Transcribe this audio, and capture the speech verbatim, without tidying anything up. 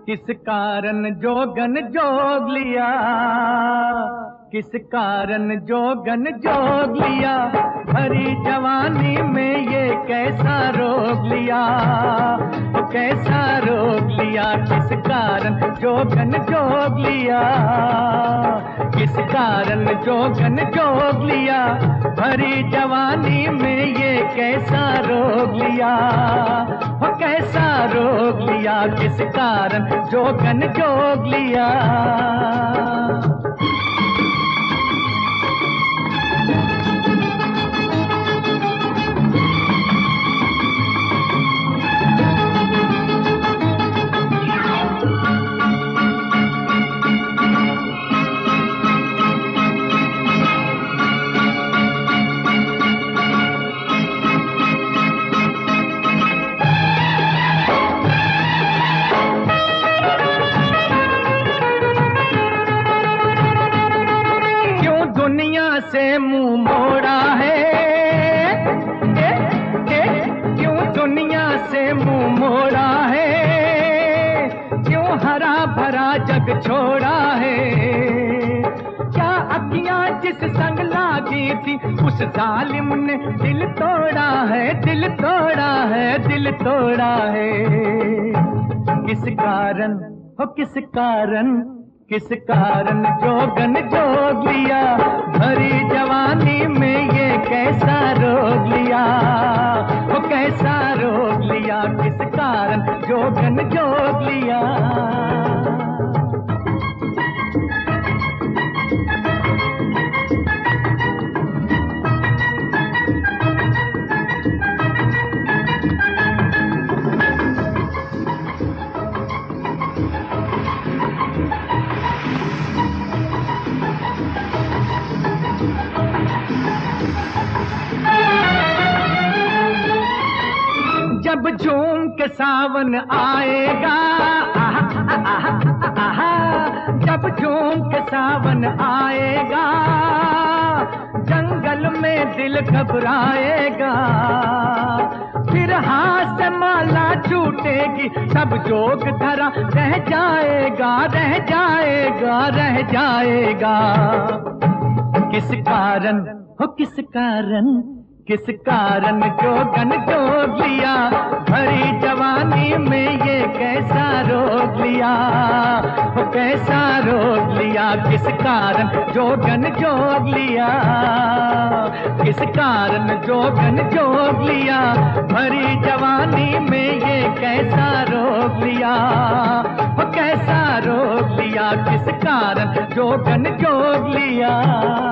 किस कारण जोगन जोग लिया, किस कारण जोगन जोग लिया, भरी जवानी में ये कैसा रोग लिया, वो कैसा रोग लिया, किस कारण जोगन जोग लिया, किस कारण जोगन जोग लिया, भरी जवानी में ये कैसा रोग लिया, वो कैसा रोग लिया, किस कारण जोगन जोग लिया। दुनिया से मुंह मोड़ा है, ए, ए, क्यों दुनिया से मुंह मोड़ा है, क्यों हरा भरा जग छोड़ा है, क्या अखियां जिस संग लागी थी उस जालिम ने दिल तोड़ा है, दिल तोड़ा है, दिल तोड़ा है। किस कारण हो, किस कारण, किस कारण जोगन जोग लिया, भरी जवानी में ये कैसा रोग लिया, वो कैसा रोग लिया, किस कारण जोगन जोग लिया। जब झूम के सावन आएगा, आहा, आहा, आहा, जब झूम के सावन आएगा, जंगल में दिल घबराएगा, फिर हाथ से माला छूटेगी, सब जोग धरा रह जाएगा, रह जाएगा, रह जाएगा। किस कारण हो, किस कारण, किस कारण जोगन जोग लिया, भरी जवानी में ये कैसा रोग लिया, वो कैसा रोग लिया, किस कारण जोगन जोग लिया, किस कारण जोगन जोग लिया, भरी जवानी में ये कैसा रोग लिया, वो कैसा रोग लिया, किस कारण जोगन जोग लिया।